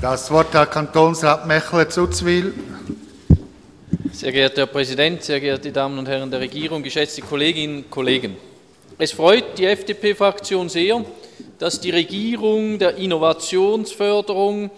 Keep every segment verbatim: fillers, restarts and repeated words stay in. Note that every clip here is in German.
Das Wort hat Kantonsrat Mechelen-Zutzwil. Sehr geehrter Herr Präsident, sehr geehrte Damen und Herren der Regierung, geschätzte Kolleginnen und Kollegen. Es freut die F D P-Fraktion sehr, dass die Regierung der Innovationsförderung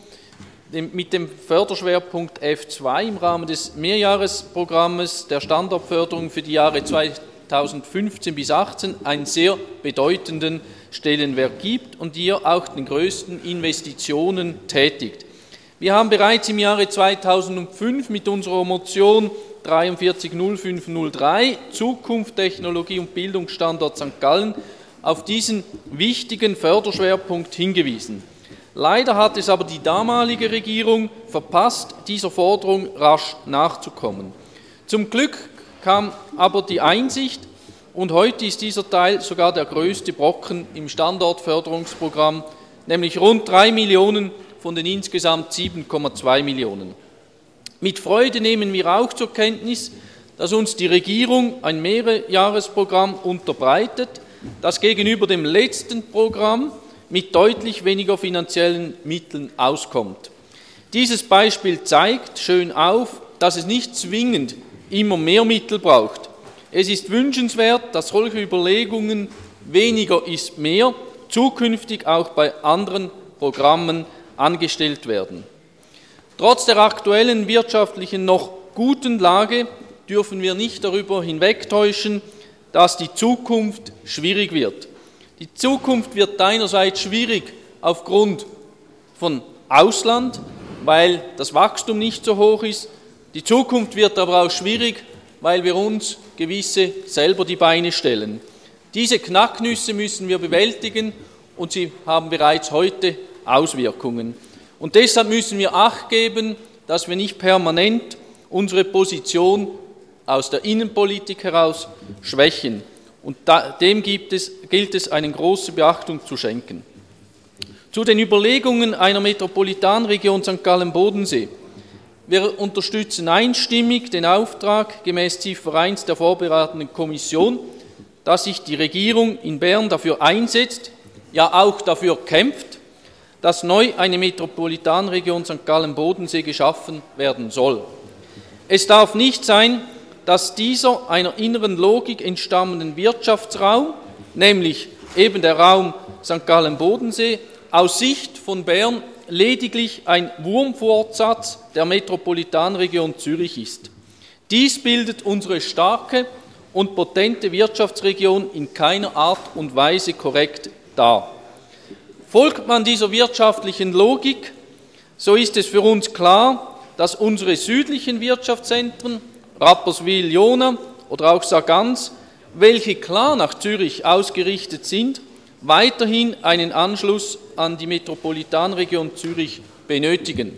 mit dem Förderschwerpunkt F zwei im Rahmen des Mehrjahresprogrammes der Standortförderung für die Jahre zweitausendfünfzehn bis achtzehn einen sehr bedeutenden Stellenwert gibt und hier auch den größten Investitionen tätigt. Wir haben bereits im Jahre zweitausendfünf mit unserer Motion vier drei null fünf null drei Zukunft, Technologie und Bildungsstandort Sankt Gallen auf diesen wichtigen Förderschwerpunkt hingewiesen. Leider hat es aber die damalige Regierung verpasst, dieser Forderung rasch nachzukommen. Zum Glück kam aber die Einsicht, und heute ist dieser Teil sogar der größte Brocken im Standortförderungsprogramm, nämlich rund drei Millionen von den insgesamt sieben Komma zwei Millionen. Mit Freude nehmen wir auch zur Kenntnis, dass uns die Regierung ein Mehrjahresprogramm unterbreitet, das gegenüber dem letzten Programm mit deutlich weniger finanziellen Mitteln auskommt. Dieses Beispiel zeigt schön auf, dass es nicht zwingend immer mehr Mittel braucht. Es ist wünschenswert, dass solche Überlegungen weniger ist mehr zukünftig auch bei anderen Programmen angestellt werden. Trotz der aktuellen wirtschaftlichen noch guten Lage dürfen wir nicht darüber hinwegtäuschen, dass die Zukunft schwierig wird. Die Zukunft wird einerseits schwierig aufgrund von Ausland, weil das Wachstum nicht so hoch ist. Die Zukunft wird aber auch schwierig, weil wir uns gewisse selber die Beine stellen. Diese Knacknüsse müssen wir bewältigen und sie haben bereits heute Auswirkungen. Und deshalb müssen wir Acht geben, dass wir nicht permanent unsere Position aus der Innenpolitik heraus schwächen. Und dem gibt es, gilt es, eine große Beachtung zu schenken. Zu den Überlegungen einer Metropolitanregion Sankt Gallen-Bodensee. Wir unterstützen einstimmig den Auftrag gemäß Ziffer eins der vorberatenden Kommission, dass sich die Regierung in Bern dafür einsetzt, ja auch dafür kämpft, dass neu eine Metropolitanregion Sankt Gallen-Bodensee geschaffen werden soll. Es darf nicht sein, dass dieser einer inneren Logik entstammenden Wirtschaftsraum, nämlich eben der Raum Sankt Gallen-Bodensee, aus Sicht von Bern lediglich ein Wurmfortsatz der Metropolitanregion Zürich ist. Dies bildet unsere starke und potente Wirtschaftsregion in keiner Art und Weise korrekt dar. Folgt man dieser wirtschaftlichen Logik, so ist es für uns klar, dass unsere südlichen Wirtschaftszentren, Rapperswil, Jona oder auch Sargans, welche klar nach Zürich ausgerichtet sind, weiterhin einen Anschluss an die Metropolitanregion Zürich benötigen.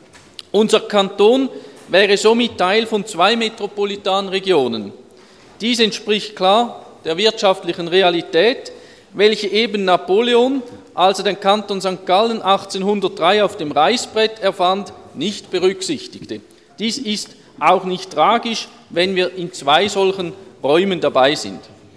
Unser Kanton wäre somit Teil von zwei Metropolitanregionen. Dies entspricht klar der wirtschaftlichen Realität, welche eben Napoleon, als er den Kanton Sankt Gallen achtzehnhundertdrei auf dem Reißbrett erfand, nicht berücksichtigte. Dies ist auch nicht tragisch, wenn wir in zwei solchen Räumen dabei sind.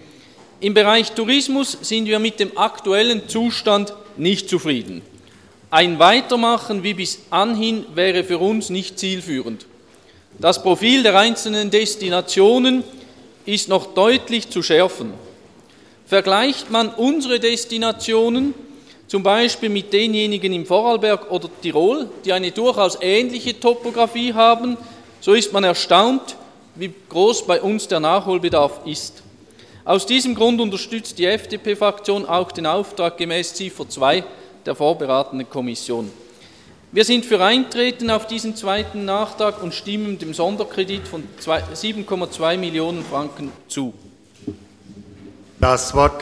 Im Bereich Tourismus sind wir mit dem aktuellen Zustand nicht zufrieden. Ein Weitermachen wie bis anhin wäre für uns nicht zielführend. Das Profil der einzelnen Destinationen ist noch deutlich zu schärfen. Vergleicht man unsere Destinationen zum Beispiel mit denjenigen im Vorarlberg oder Tirol, die eine durchaus ähnliche Topografie haben, so ist man erstaunt, wie groß bei uns der Nachholbedarf ist. Aus diesem Grund unterstützt die F D P-Fraktion auch den Auftrag gemäß Ziffer zwei der vorberatenden Kommission. Wir sind für Eintreten auf diesen zweiten Nachtrag und stimmen dem Sonderkredit von sieben Komma zwei Millionen Franken zu. Das Wort